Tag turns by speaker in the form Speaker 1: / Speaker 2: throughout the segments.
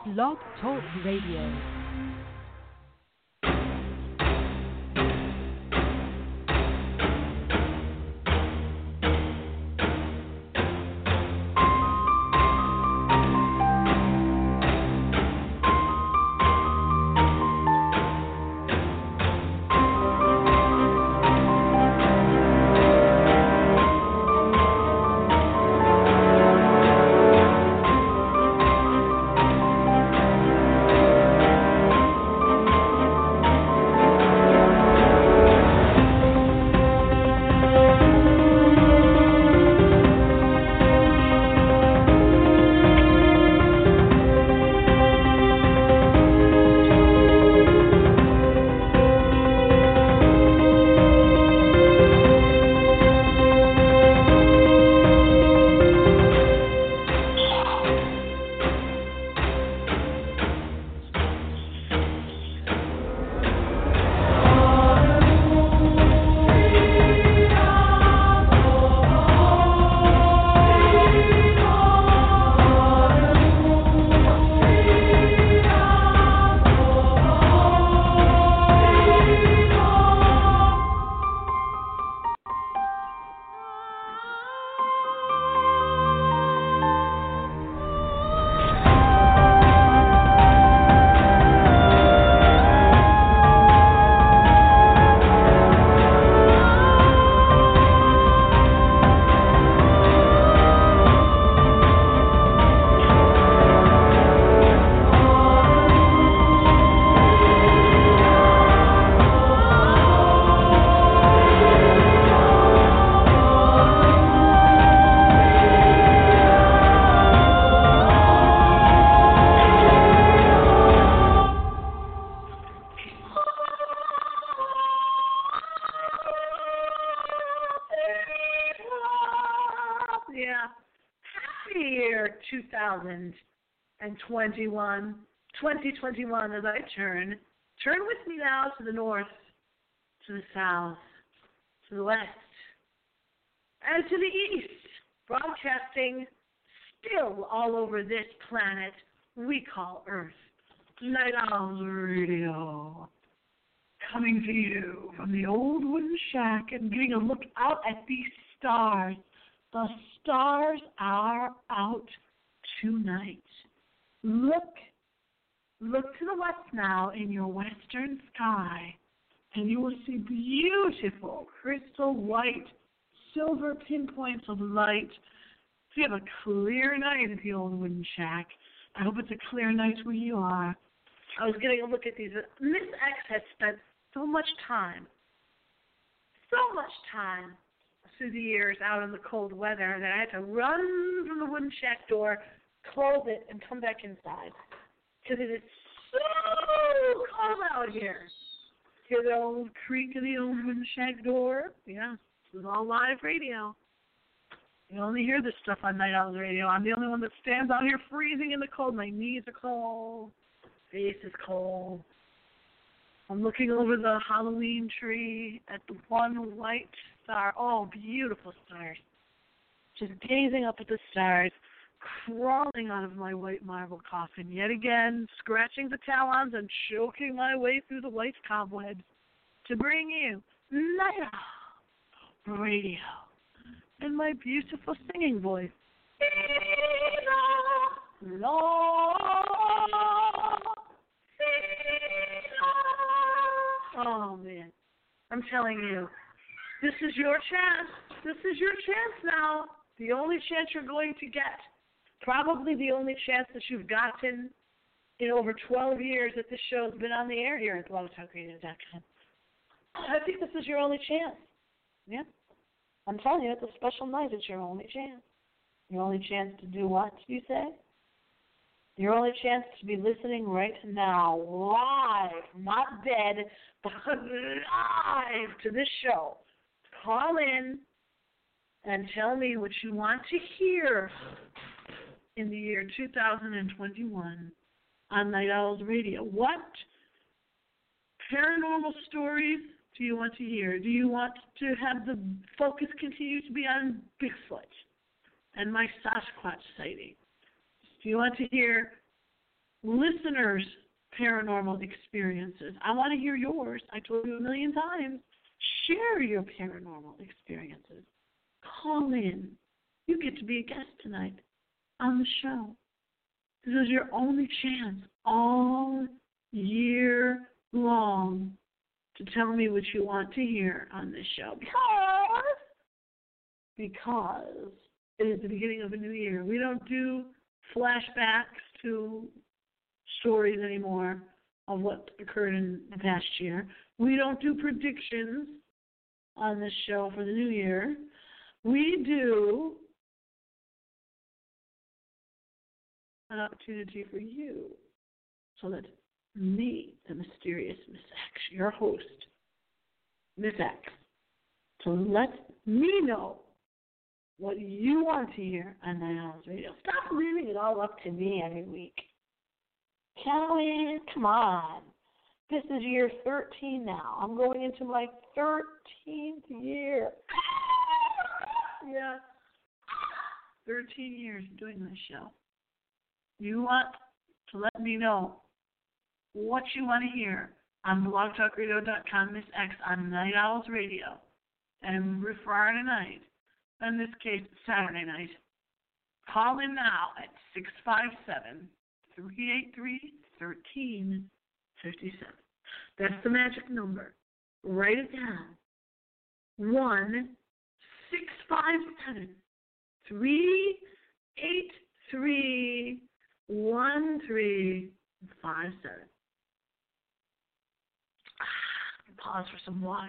Speaker 1: Blog Talk Radio.
Speaker 2: Yeah. Happy year 2021, 2021 as I turn. Turn with me now to the north, to the south, to the west, and to the east, broadcasting still all over this planet we call Earth. Night Owls Radio. Coming to you from the old wooden shack and getting a look out at these stars. The stars are out tonight. Look to the west now in your western sky, and you will see beautiful crystal white, silver pinpoints of light. So you have a clear night at the old wooden shack. I hope it's a clear night where you are. I was getting a look at these. Miss X had spent so much time through the years out in the cold weather that I had to run from the wooden shack door, close it, and come back inside. Because it is so cold out here. Hear the old creak of the old wooden shack door? Yeah, this is all live radio. You only hear this stuff on Night Owls Radio. I'm the only one that stands out here freezing in the cold. My knees are cold. Face is cold. I'm looking over the Halloween tree at the one white star. Oh, beautiful stars. Just gazing up at the stars, crawling out of my white marble coffin. Yet again, scratching the talons and choking my way through the white cobwebs to bring you Night Owl Radio and my beautiful singing voice. Oh, man. I'm telling you, this is your chance. This is your chance now. The only chance you're going to get. Probably the only chance that you've gotten in over 12 years that this show has been on the air here at blogtalkradio.com. I think this is your only chance. Yeah. I'm telling you, it's a special night. It's your only chance. Your only chance to do what, you say? Your only chance to be listening right now, live, not dead, but live to this show. Call in and tell me what you want to hear in the year 2021 on Night Owls Radio. What paranormal stories do you want to hear? Do you want to have the focus continue to be on Bigfoot and my Sasquatch sighting? Do you want to hear listeners' paranormal experiences. I want to hear yours. I told you a million times. Share your paranormal experiences. Call in. You get to be a guest tonight on the show. This is your only chance all year long to tell me what you want to hear on this show. Because it is the beginning of a new year. We don't do flashbacks to stories anymore of what occurred in the past year. We don't do predictions on this show for the new year. We do an opportunity for you so that me, the mysterious Miss X, your host, Miss X, to let me know what you want to hear on Night Owls Radio. Stop leaving it all up to me every week. Kelly, come on. This is year 13 now. I'm going into my 13th year. Yeah. 13 years doing this show. You want to let me know what you want to hear on blogtalkradio.com, Miss X, on Night Owls Radio, and Friday night, in this case, Saturday night. Call in now at 657-383-1357. That's the magic number. Write it down. 1-657-383-1357. Pause for some water.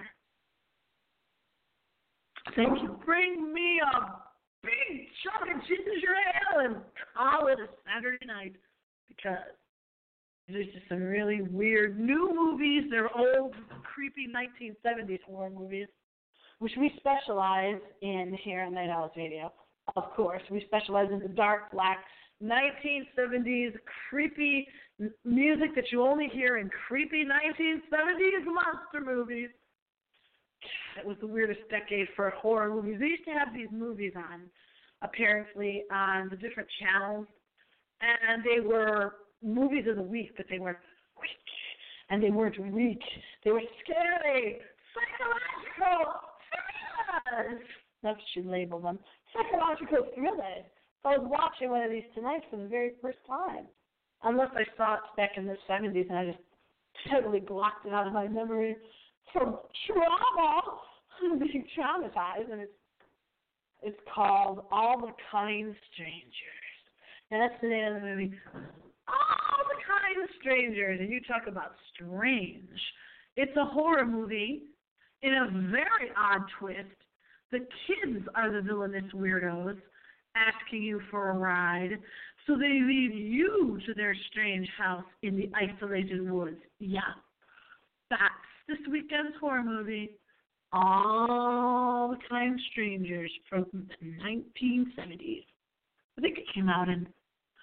Speaker 2: Thank you. Bring me a big chunk of ginger ale and call it a Saturday night, because there's just some really weird new movies. They're old, creepy 1970s horror movies, which we specialize in here on Night Owls Radio. Of course, we specialize in the dark, black 1970s creepy music that you only hear in creepy 1970s monster movies. It was the weirdest decade for horror movies. They used to have these movies on, apparently, on the different channels, and they were movies of the week, but they were weak, and they weren't weak. They were scary, psychological thrillers. That's what you label them. Psychological thrillers. So I was watching one of these tonight for the very first time. Unless I saw it back in the 70s and I just totally blocked it out of my memory from trauma, being traumatized. And it's called All the Kind Strangers. And that's the name of the movie. All the Kind Strangers. And you talk about strange. It's a horror movie in a very odd twist. The kids are the villainous weirdos asking you for a ride, so they lead you to their strange house in the isolated woods. Yeah, that's this weekend's horror movie, All the Kind Strangers, from the 1970s. I think it came out in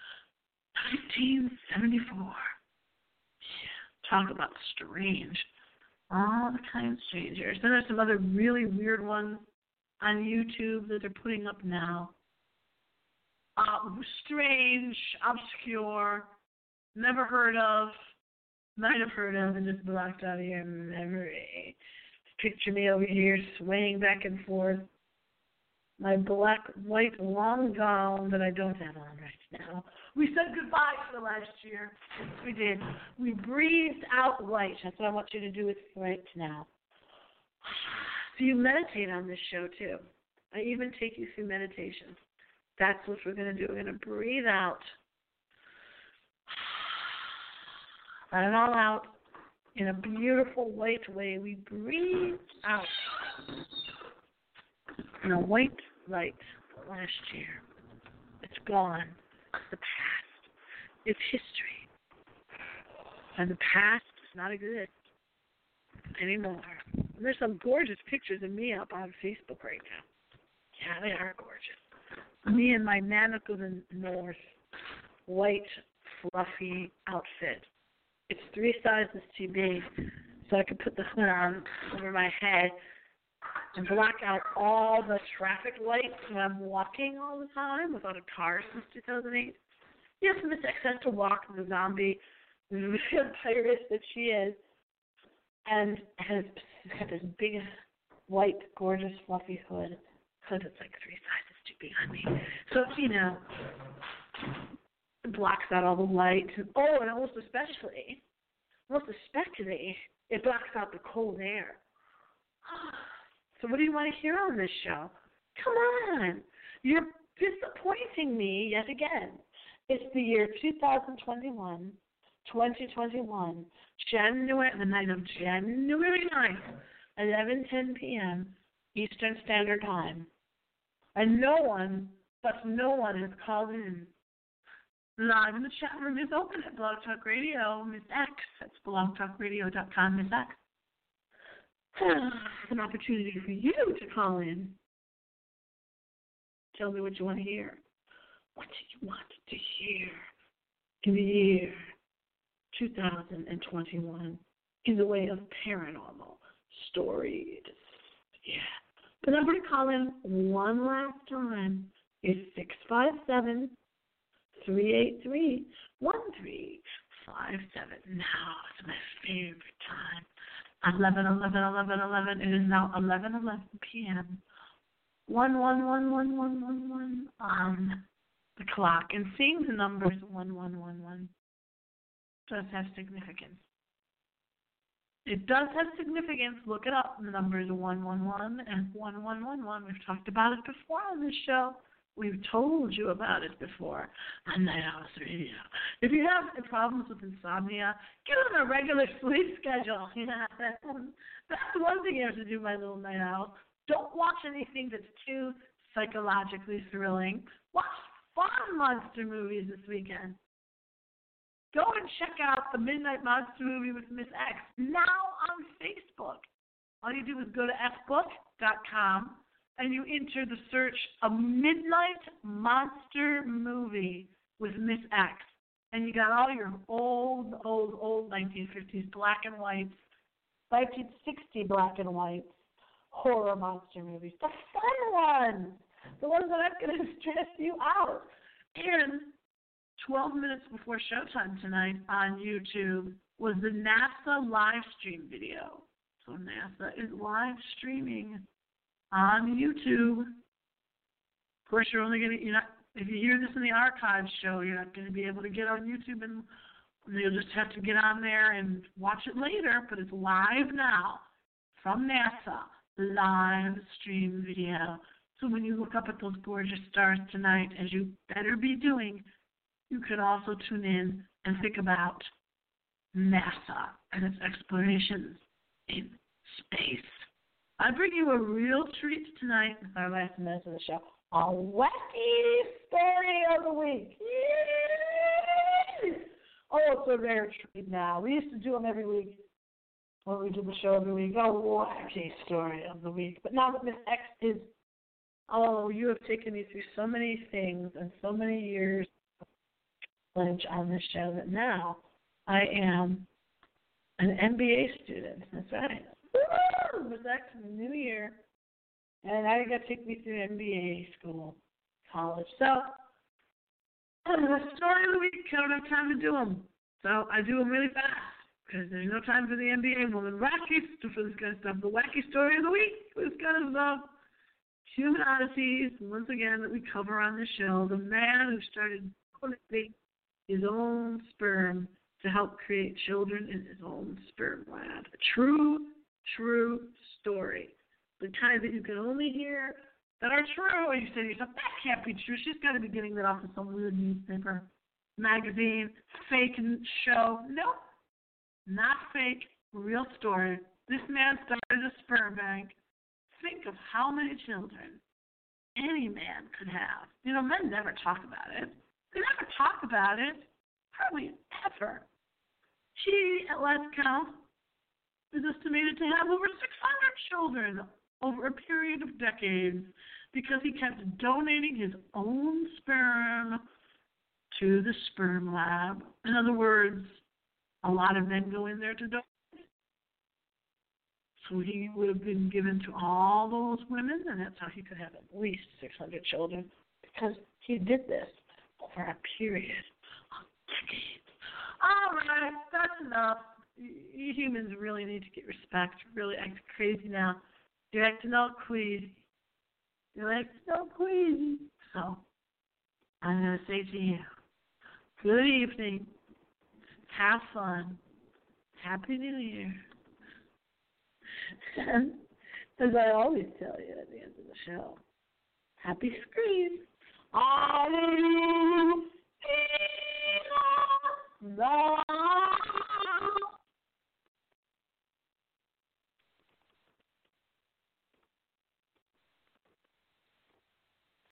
Speaker 2: 1974. Yeah, talk about strange. All the Kind Strangers. Then there's some other really weird ones on YouTube that they're putting up now. Strange, obscure, never heard of, might have heard of, and just blocked out of your memory. Picture me over here swaying back and forth. My black, white, long gown that I don't have on right now. We said goodbye for the last year. Yes, we did. We breathed out white. That's what I want you to do with right now. So you meditate on this show, too. I even take you through meditation. That's what we're going to do. We're going to breathe out. Let it all out in a beautiful white way. We breathe out in a white light last year. It's gone. It's the past. It's history. And the past does not exist anymore. And there's some gorgeous pictures of me up on Facebook right now. Yeah, they are gorgeous. Me in my Manic of the North white, fluffy outfit. It's 3 sizes too big, so I can put the hood on over my head and block out all the traffic lights when I'm walking all the time without a car since 2008. Yes, Miss X has to walk the zombie vampirist that she is, and has got this big, white, gorgeous, fluffy hood, because it's like 3 sizes too big on me. So, it blocks out all the light. Oh, and most especially, it blocks out the cold air. So what do you want to hear on this show? Come on. You're disappointing me yet again. It's the year 2021, the night of January 9th, 11:10 p.m. Eastern Standard Time. And no one has called in. Live in the chat room is open at Blog Talk Radio, Miss X. That's blogtalkradio.com, Miss X. An opportunity for you to call in. Tell me what you want to hear. What do you want to hear in the year 2021 in the way of paranormal stories? Yeah. The number to call in one last time is 657-383-1357. Now it's my favorite time. 11. It is now 11:11 p.m. 111111 on the clock, and seeing the numbers 1111 does have significance. It does have significance. Look it up. The numbers 111 and 1111. We've talked about it before on this show. We've told you about it before on Night House Radio. If you have problems with insomnia, get on a regular sleep schedule. That's one thing you have to do, my little night owl. Don't watch anything that's too psychologically thrilling. Watch fun monster movies this weekend. Go and check out the Midnight Monster Movie with Miss X now on Facebook. All you do is go to fbook.com and you enter the search A Midnight Monster Movie with Miss X. And you got all your old 1950s black and whites, 1960 black and whites, horror monster movies. The fun ones. The ones that aren't going to stress you out. And 12 minutes before showtime tonight on YouTube was the NASA live stream video. So NASA is live streaming on YouTube. Of course, you're not, if you hear this in the archives show, you're not going to be able to get on YouTube, and you'll just have to get on there and watch it later. But it's live now from NASA, live stream video. So when you look up at those gorgeous stars tonight, as you better be doing, you could also tune in and think about NASA and its explorations in space. I bring you a real treat tonight with our last minutes of the show. A wacky story of the week. Yay! Oh, it's a rare treat now. We used to do them every week when we did the show every week. A wacky story of the week. But now that Miss X is, you have taken me through so many things and so many years on this show that now I am an MBA student. That's right. Woo! Miss X in the new year. And I got to take me through MBA school, college. So, the story of the week, I don't have time to do them. So, I do them really fast because there's no time for the MBA woman. Wacky for this kind of stuff. The wacky story of the week, this kind of stuff. Human odysseys, once again, that we cover on the show. The man who started collecting his own sperm to help create children in his own sperm lab. A true story. The kind that you can only hear that are true, and you say to yourself, that can't be true. She's got to be getting that off of some weird newspaper, magazine, fake show. Nope, not fake, real story. This man started a sperm bank. Think of how many children any man could have. You know, men never talk about it. They never talk about it, hardly ever. He, at last count, is estimated to have over 600 children over a period of decades because he kept donating his own sperm to the sperm lab. In other words, a lot of men go in there to donate. So he would have been given to all those women, and that's how he could have at least 600 children because he did this over a period All right, that's enough. You humans really need to get respect. Really acting crazy now. You're acting all queasy. You're acting all queasy. So, I'm going to say to you, good evening. Have fun. Happy New Year. And as I always tell you at the end of the show, happy scream. Alleluia.